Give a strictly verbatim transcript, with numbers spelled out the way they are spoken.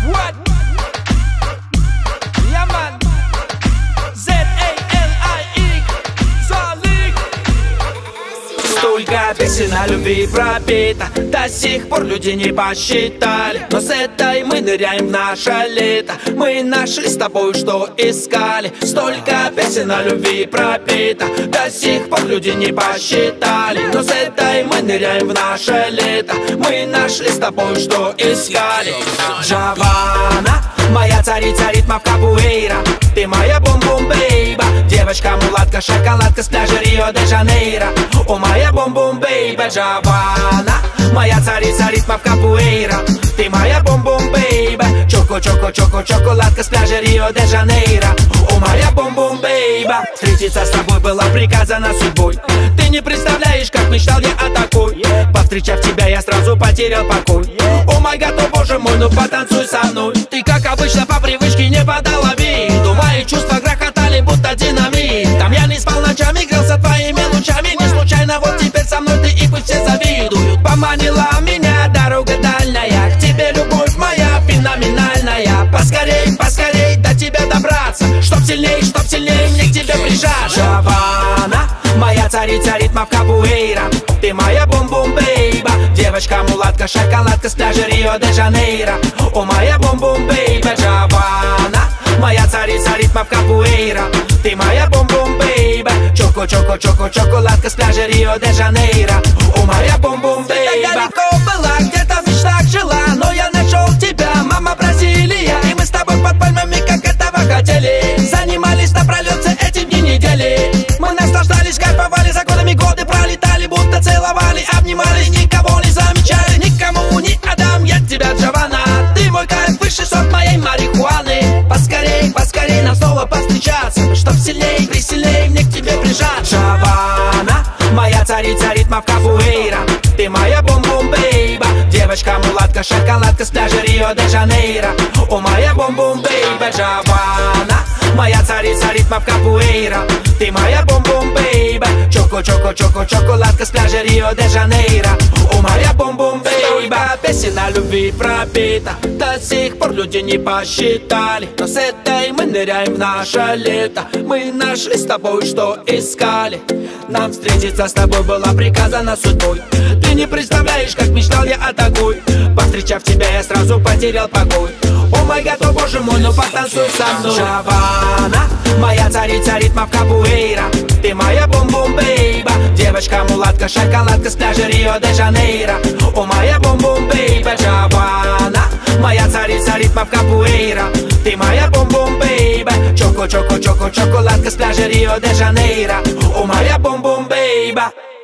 What? Yeah, man. Z A L I X Залик. Столько песен о любви пропито, до сих пор люди не посчитали. Но с этой мы ныряем в наше лето. Мы нашли с тобой, что искали. Столько песен о любви пропито, до сих пор люди не посчитали. Но с этой мы ныряем в наше лето. Мы нашли с тобой, что искали. Джавана, моя царица ритмов капуэйра. Ты моя бум-бум-бейба. Девочка-мулатка, шоколадка с пляжа Рио-де-Жанейро. О, моя бум-бум-бейба. Джавана, моя царица ритмов капуэйра. Ты моя бум-бум-бейба. Чоко-чоко-чоко, шоколадка с пляжа Рио-де-Жанейро. О, моя бум-бум-бейба. Встретиться с тобой было приказано судьбой. Ты не представляешь, как мечтал я о такой. Повстречав тебя, я сразу потерял покой. О май гад, о боже мой, ну потанцуй со мной. Ты, как обычно, по привычке не подала виду. Мои чувства грохотали, будто динамит. Там я не спал ночами, грелся твоими лучами. Не случайно вот теперь со мной ты, и пусть все завидуют. Поманила меня дорога дальняя. К тебе любовь моя феноменальная. Поскорей, поскорей до тебя добраться. Чтоб сильней, чтоб сильней мне к тебе прижаться. Джавана, моя царица ритмов капуэйра. Ты моя бум-бум-бейба. Девочка-мулатка, шоколадка с пляжа Рио-де-Жанейро. О, моя бум-бум-бейба. Джавана, моя царица ритмов капуэйра. Ты моя бум-бум-бейба. Чоко-чоко-чоко, шоколадка с пляжа Рио-де-Жанейро. О, моя бум-бум-бейба. Далеко была, где-то в мечтах жила, но я нашел тебя, мама Бразилия. И мы с тобой под пальмами, как этого хотели. Занимались напролет все эти дни недели. Мы наслаждались, кайфовали, за годами годы пролетали, будто целовали, обнимали, никого не замечали, никому не отдам я тебя, Джавана. Ты мой кайф, высший сорт моей марихуаны. Поскорей, поскорей нам снова повстречаться, чтоб сильней, присильней мне к тебе прижаться. Джавана, моя царица ритмов капуэйра. Ты моя бум-бум-бейба. Девочка-мулатка, шоколадка с пляжа Рио-де-Жанейро. О, моя бум-бум-бейба. Джавана, моя царица ритмов капуэйра. Ты моя бум-бум-бейба. Чоко-чоко-чоко, шоколадка с пляжа Рио-де-Жанейро. О, моя бум-бум-бейба. Песен о любви пропита, до сих пор люди не посчитали. Но с этой мы ныряем в наше лето. Мы нашли с тобой, что искали. Нам встретиться с тобой было приказано судьбой. Ты не представляешь, как мечтал я о такой. Повстречав тебя, я сразу потерял покой. О май гад, о боже мой, ну потанцуй со мной. Джавана, моя царица ритмов капуэйра. Ты моя бум-бум-бейба. Девочка-мулатка, шоколадка с пляжа Рио-де-Жанейро. О, моя бум-бум-бейба. Джавана, моя царица ритмов капуэйра. Ты моя бум-бум-бейба. Чоко-чоко-чоко, шоколадка с пляжа Рио-де-Жанейро. О, моя бум-бум-бейба.